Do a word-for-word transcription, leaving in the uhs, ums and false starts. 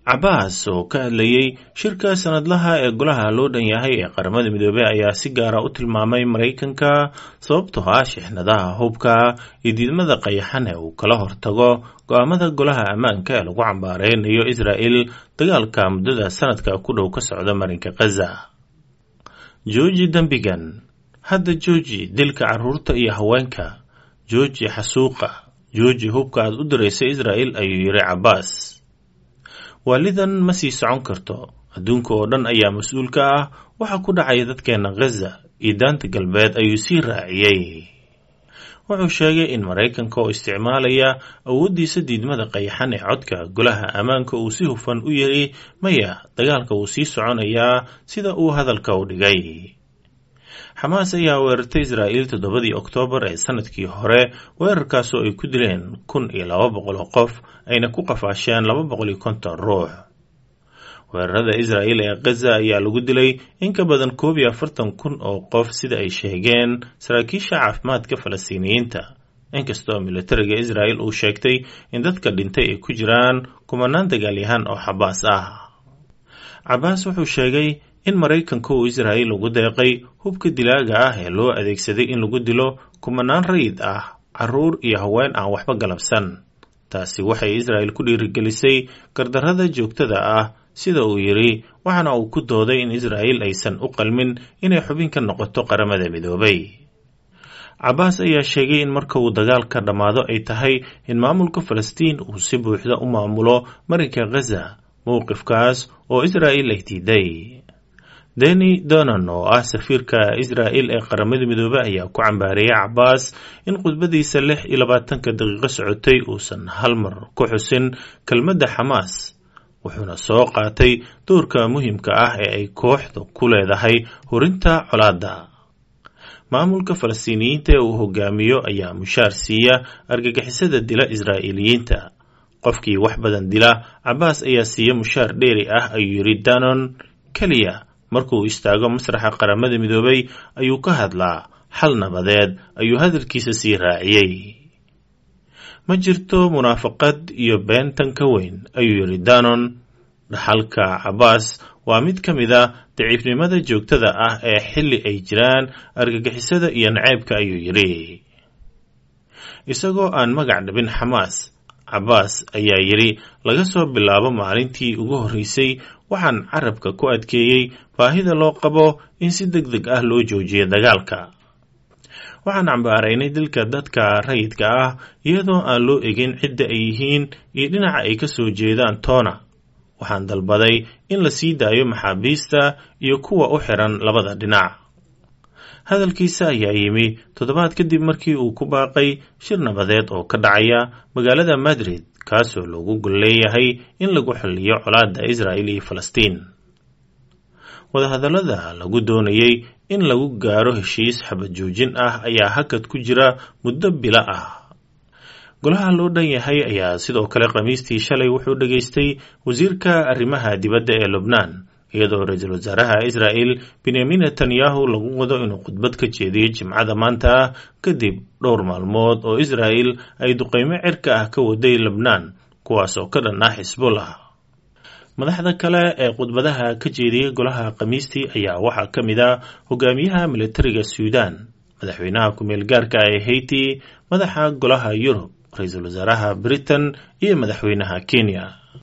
Cabbaas oo ka hadlayay shirka sanadlaha ee golaha loo dhan yahay ee qaramada midoobay ayaa si gaar ah u tilmaamay Mareykanka sababtoo ah shixnadaha hubka iyo diidmada qayaxan ee uu kala hortago go'aamada golaha ammaanka ee lagu cambaareynayo Israel dagaalka muddada sanadka ku dhow ka socda marinka Gaza. Jooji dambigan, hadda jooji dilka carruurta iyo haweenka, jooji xasuuqa, jooji hubka aad u diraysa Israel ayuu yiri Cabbaas. waalidan ma sii socon karto, adduunka oo dhan ayaa mas'uul ka ah waxa ku dhacaya dadkeena Gaza iyo daanta galbeed ayuu sii raaciyay. wuxuu sheegay in Mareykanka oo isticmaalaya awoodiisa diidmada qayaxan ee codka golaha ammaanka uu si hufan u yiri maya dagaalka uu sii soconayaa sida uu hadalka u dhigay. Xamaas ayaa weerartay Israel toddobadii Oktoobar ee sanadkii hore, weerarkaas oo ay ku dileen kun iyo laba boqol oo qof ayna ku qafaasheen laba boqol iyo konton ruux. weerarada Israel ee Gaza ayaa lagu dilay in ka badan koob iyo afartan kun oo qof sida ay sheegeen saraakiisha caafimaadka Falastiiniyiinta, inkastoo militariga Israel uu sheegtay in dadka dhintay ay ku jiraan kumanaan dagaalyahan oo Xamaas ah. Cabbaas wuxuu sheegay in Mareykanka uu Israel ugu deeqay hubka dilaaga ah ee loo adeegsaday in lagu dilo kumanaan rayid ah, carruur iyo haween aan waxba galabsan. taasi waxay Israel ku dhiirigelisay gardarrada joogtada ah, sida uu yiri, waxaana uu ku dooday in Israel aysan u qalmin inay xubin ka noqoto qaramada midoobay. Cabbaas ayaa sheegay in marka uu dagaalka dhamaado ay tahay in maamulka Falastiin uu si buuxda u maamulo marinka Gaza, mowqifkaas oo Israel ay diiday. Danny Donan oo ah safiirka Israel ee qaramada midoobay ayaa ku cambaarayay Cabbaas in khudbadiisa lix iyo labaatanka daqiiqo socotay uusan hal mar ku xusin kelmadda Xamaas, wuxuuna soo qaatay doorka muhiimka ah ee ay kooxdu ku leedahay hurinta colaadda. maamulka Falastiiniyiinta ee uu hogaamiyo ayaa mushaar siiya argagixisada dila Israa'iiliyiinta. qofkii wax badan dila, Cabbaas ayaa siiya mushaar dheeri ah ayuu yiri Donan. kaliya markuu istaago masraxa qaramada midoobay ayuu ka hadlaa xal nabadeed, ayuu hadalkiisa sii raaciyay. ma jirto munaafaqad iyo beentan ka weyn ayuu yiri Donan. dhaxalka Cabbaas waa mid ka mid ah daciifnimada joogtada ah ee xilli ay jiraan argagixisada iyo naceebka ayuu yiri. isagoo aan magac dhabin Xamaas, Cabbaas ayaa yiri laga soo bilaabo maalintii ugu horreysay waxaan carabka ku adkeeyay baahida loo qabo in si degdeg ah loo joojiyo dagaalka. waxaan cambaaraynay dilka dadka rayidka ah iyadoo aan loo egin cidda ay yihiin iyo dhinaca ay ka soo jeedaan toona. waxaan dalbaday in la sii daayo maxaabiista iyo kuwa u xiran labada dhinac. hadalkiisa ayaa yimi toddobaad kadib markii uu ku baaqay shir nabadeed oo ka dhacaya magaalada Madrid, kaasoo loogu gol leeyahay in lagu xalliyo colaadda Israel iyo Falastiin. wadahadallada lagu doonayay in lagu gaaro heshiis xabad joojin ah ayaa hakad ku jira muddo bilo ah. golaha loo dhan yahay ayaa sidoo kale Khamiistii shalay wuxuu dhageystay wasiirka arrimaha dibadda ee Lubnaan, iyadoo ra'iisul wasaaraha Israel Benjamin Netanyahu lagu wado inuu khudbad ka jeediyo Jimcada maanta kadib dhowr maalmood oo Israel ay duqeymo cirka ah ka waday Lubnaan, kuwaas oo ka dhan ah Xisbullah. madaxda kale ee khudbadaha ka jeediyay golaha Khamiistii ayaa waxaa ka mid ah hogaamiyaha militariga Suudaan, madaxweynaha ku-meel gaarka ee Haiti, madaxa golaha Yurub, ra'iisul wasaaraha Britain iyo madaxweynaha Kenya.